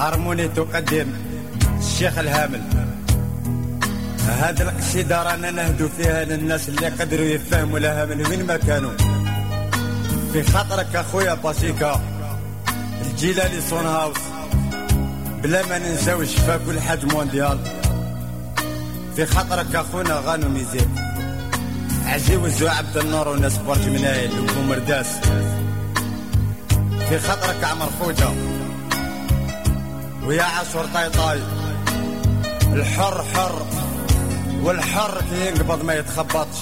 هارموني تقدم الشيخ الهامل. هذا القصيدة رانا نهدو فيها للناس اللي قدروا يفهموا لها من وين ما كانوا. في خاطرك اخويا باسيكا الجيلاني صون هاوس، بلا ما ننساو شفا كل حاج مونديال. في خاطرك اخونا غانو ميزيك، عزيز عبد النور وناس برج منايل ومرداس. في خاطرك عمر فوجة ويا عاشور طايطاي، الحر حر والحر كي ينقبض ما يتخبطش.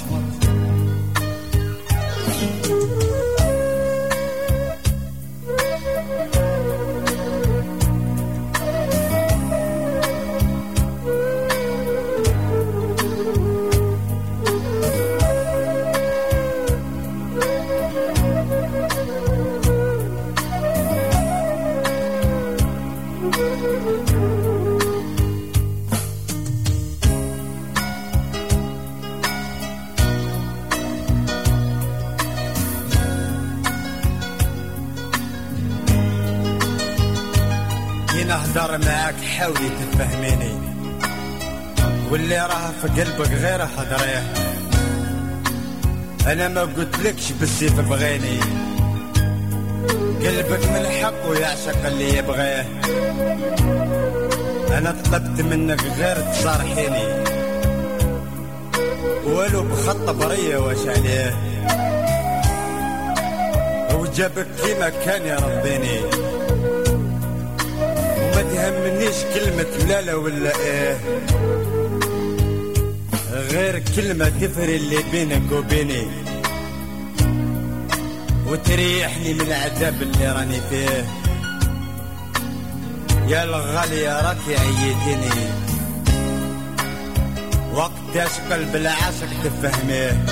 نهدر معاك حاولي تفهميني، واللي راه في قلبك غير حضريه. انا ما قلتلكش بالسيف بغيني، قلبك من حقه يعشق اللي يبغيه. انا طلبت منك غير تصارحيني، ولو بخط بريه واش عليه، وجابك كيما كان يربيني. ما تهمنيش كلمة لا لا ولا ايه، غير كلمة تفرق اللي بينك وبيني، وتريحني من العذاب اللي راني فيه. يا الغالية راكي عيتيني، وقتاش قلب العاشق تفهميه.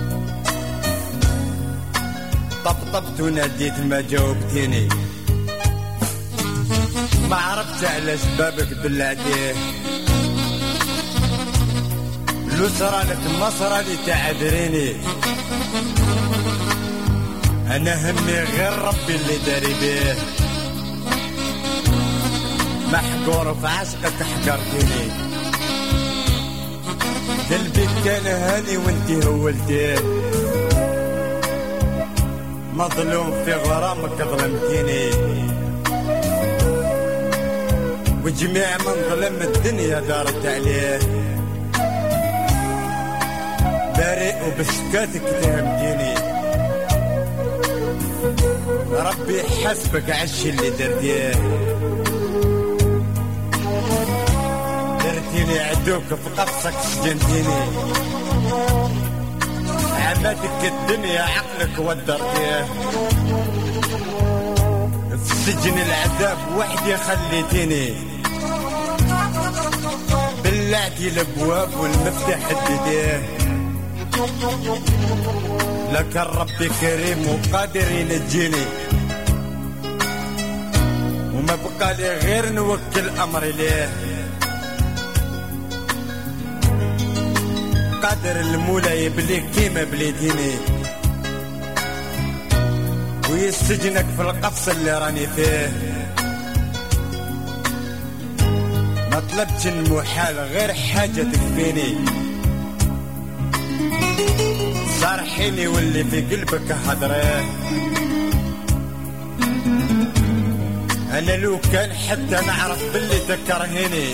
طبطبت وناديت ما جاوبتيني، ما عرفت على شبابك بالعديه. لو صرالك ما صرالي تعذريني، انا همي غير ربي اللي داري بيه. محقور في عشقك حقرتيني، قلبي كان هاني وانتي هولتيه. مظلوم في غرامك ظلمتيني، وجميع من ظلم الدنيا دارت عليه. بريء وبسكاتك تهمديني، ربي حسبك عش اللي درديه. درتيني عدوك في قفصك سجنتيني، عمتك الدنيا عقلك ودرتيه. في سجن العذاب وحدي خليتيني، بلعتي الابواب والمفتاح اديتيه. لكن ربي كريم وقادر ينجيني، وما بقى لي غير نوكل امري ليه. قادر المولى يبليك كيما بليتيني، ويسجنك في القفص اللي راني فيه. ما طلبتش المحال غير حاجة تكفيني، صارحيني واللي في قلبك حضريه. انا لو كان حتى نعرف باللي تكرهيني،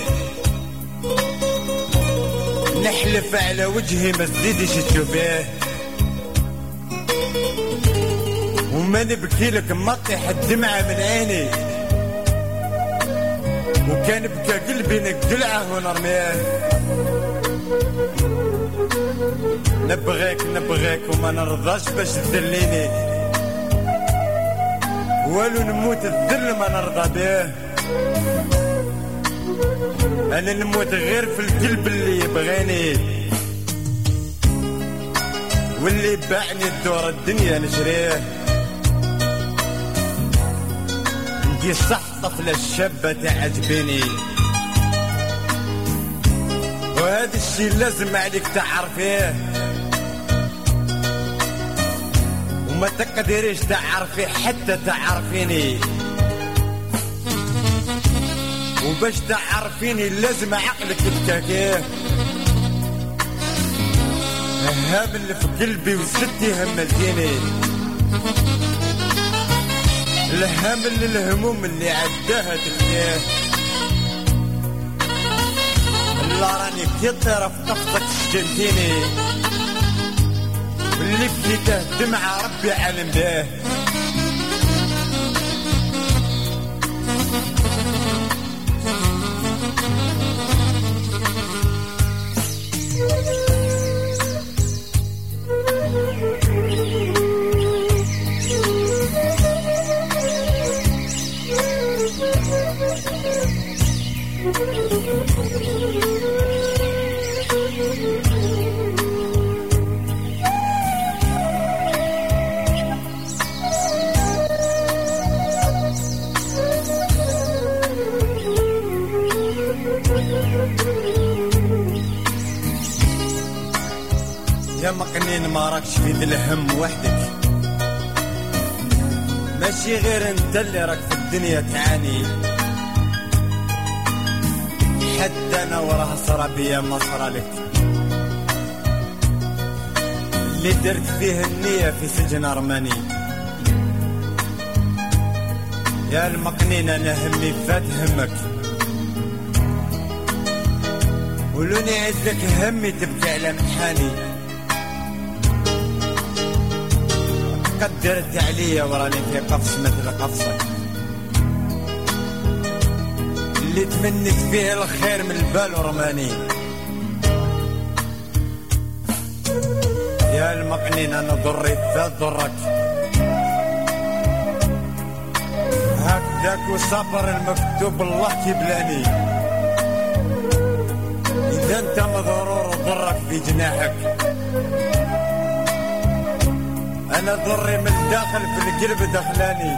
نحلف على وجهي ما تزيدش تشوفيه. وما نبكي لك ما تطيح الدمعة من عيني، وكان بكى قلبي نقلعه ونرميه. نبغيك نبغيك وما نرضاش باش تذليني، ولو نموت الذل ما نرضى بيه. انا نموت غير في القلب اللي يبغيني، واللي باعني الدور الدنيا نشريه. انتي صح طفلة الشابة تعجبيني، وهذا الشي لازم عليك تعرفيه. وما تقدريش تعرفي حتى تعرفيني. وباش تعرفيني لازم عقلك تكاكيه. الهام اللي في قلبي وستي هملتيني، الهام اللي الهموم اللي عداها تكنيه. لا راني كطيرة في طفتك سجنتيني، واللي بديته دمعة ربي عالم بيه. يا مقنين ما راكش في ذي الهم وحدك، ماشي غير انت اللي راك في الدنيا تعاني. حتى انا وراه صرا بيا ما صرا لك، اللي درت فيه النية في سجن ارماني. يا المقنين انا همي فات همك، ولوني عزك همي تبكي على محاني. قدرت عليا وراني في قفص مثل قفصك، اللي تمنيت فيه الخير من البال ورماني. يا المقنين انا ضريت ذات ضرك، هكذاك وصبر المكتوب الله كيبلاني. اذا انت مضرور ضرك في جناحك، انا ضري من الداخل في القلب دخلاني.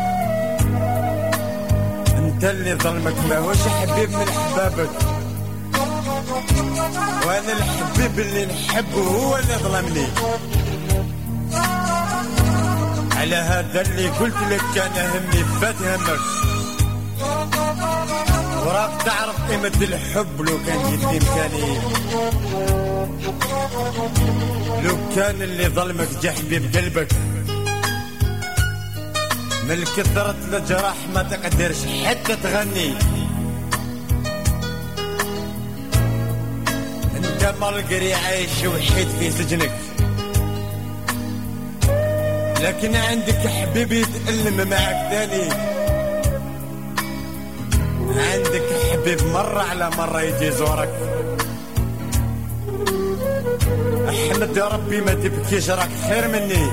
انت اللي ظلمك ماهوش حبيب من حبابك، وانا الحبيب اللي نحبه هو اللي ظلمني. على هذا اللي قلت لك انا همي فات همك، وراك تعرف قيمة الحب لو كان جيت في مكاني. لو كان اللي ظلمك جا حبيب قلبك، من كثرة الجراح ما تقدرش حتى تغني. انت مالقري عايش وحيد في سجنك، لكن عندك حبيب يتألم معك ثاني. عندك حبيب مرة على مرة يجي يزورك. احمد يا ربي ما تبكيش راك خير مني.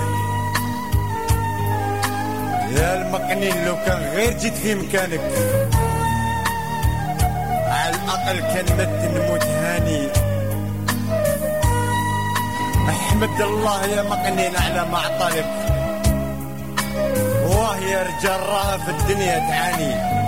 يا المقنين لو كان غير جيت في مكانك، على الاقل كان مت نموت هاني. احمد الله يا مقنين على ما عطالك، واه يا رجال راها في الدنيا تعاني.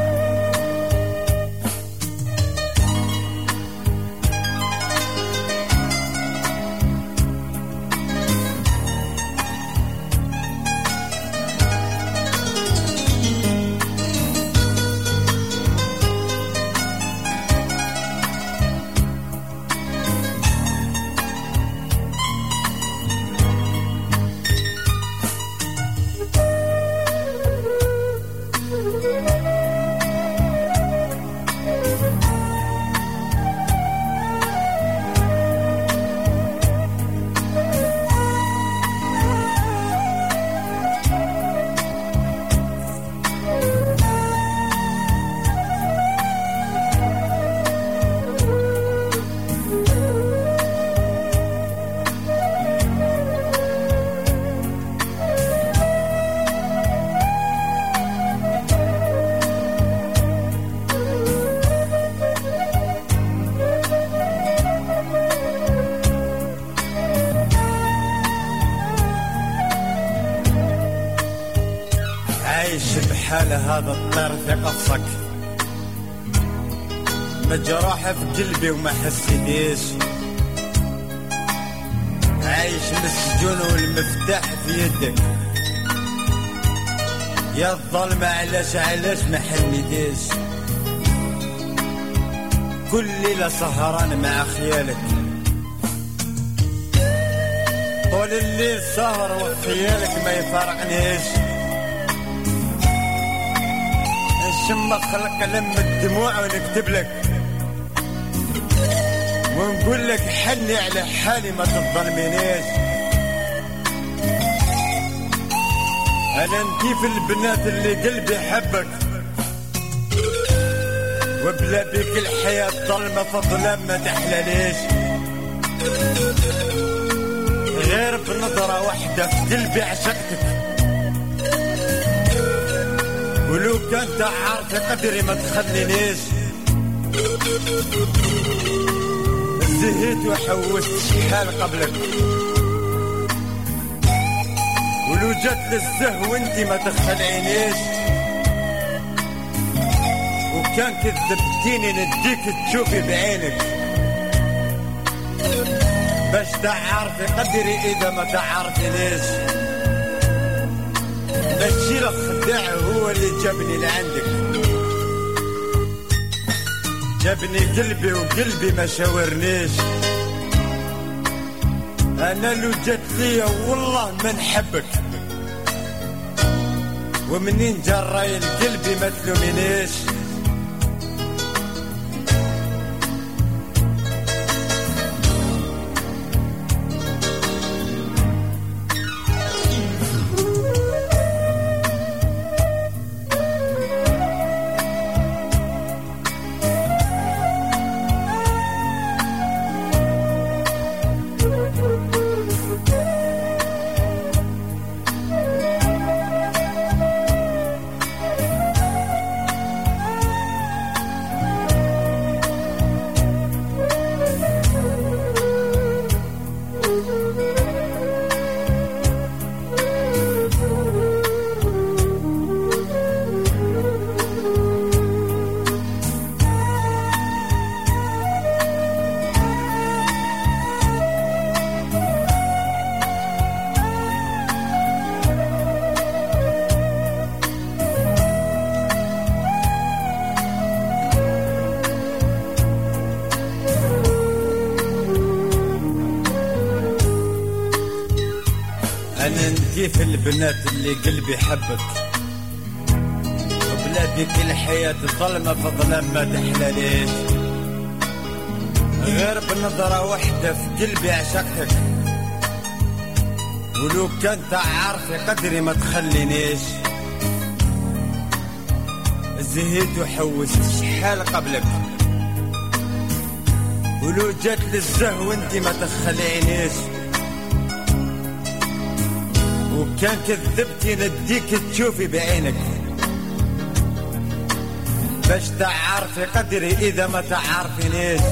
عايش بحال هذا الطير في قفصك، مجروحة في قلبي وما حسيتيش. عايش مسجون والمفتاح في يدك، يا الظلمة علاش ما حنيتيش. كل ليلة سهران مع خيالك، طول الليل سهر وخيالك ما يفارقنيش. نشم خلق لم الدموع ونكتب لك ونقول لك حني على حالي ما تظلمينيش. انا انتي في البنات اللي قلبي حبك، وبلا بيك الحياة ظلمة فظلام ما تحلاليش. غير بنظرة واحدة في قلبي عشقتك، ولو كنت عارفة قدري ما تخلينيش. زهيت وحوست شحال قبلك، ولو جات للزه وانتي ما تخلعينيش. وكان كذبتيني نديك تشوفي بعينك، باش تعرفي قدري اذا ما تعرفينيش. ماشي الخداع هو اللي جابني لعندك، جابني قلبي وقلبي ما شاورنيش. انا لو جات ليا والله ما نحبك، ومنين جراي القلب ما تلومينيش. أنا انتي في البنات اللي قلبي حبك، وبلادك الحياة ظلمة فظلام ما تحلاليش. غير بنظرة واحدة في قلبي عشقتك، ولو كنت عارفة قدري ما تخلينيش. زهيت وحوست شحال قبلك، ولو جات للزه وانتي ما تخلينيش. وكان كذبتي نديك تشوفي بعينك، باش تعرفي قدري اذا ما تعرفينيش.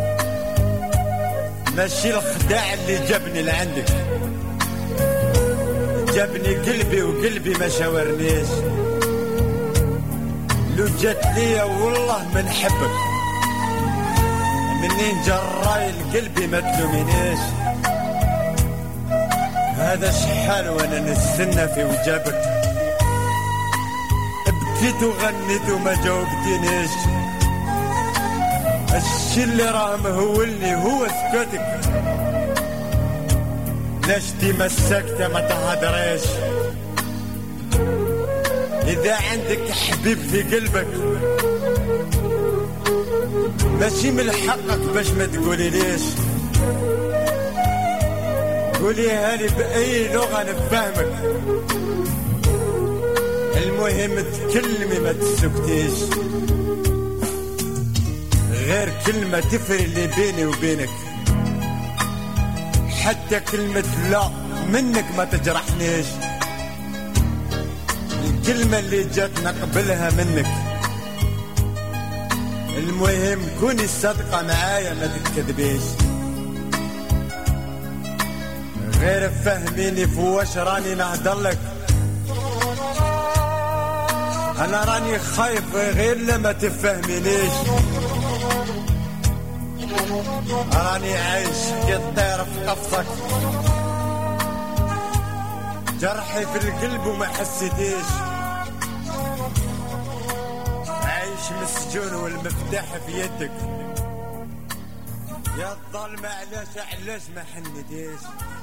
ماشي الخداع اللي جابني لعندك، جابني قلبي وقلبي ما شاورنيش. لو جات ليا والله ما نحبك، منين جراي القلبي ما تلومينيش. هذا شحال وانا نستنى في وجابك، بكيت وغنيت وما جاوبتينيش. الشي اللي راه مهولني هو سكوتك، لاش ديما ساكتة ما تهدريش. إذا عندك حبيب في قلبك ماشي من حقك باش ما تقولي ليش. قوليها لي بأي لغة نفهمك، المهم تكلمي ما تسكتيش. غير كلمة تفرق اللي بيني وبينك، حتى كلمة لا منك ما تجرحنيش. الكلمة اللي جاتنا قبلها منك، المهم كوني صادقة معايا ما تكذبيش. غير فهميني في واش راني نهضرلك، انا راني خايف غير لما تفهمينيش. راني عايش كالطير في قفصك، جرحي في القلب وما حسيتيش. عايش مسجون والمفتاح في يدك. يا الظلمة علاش ما حنديش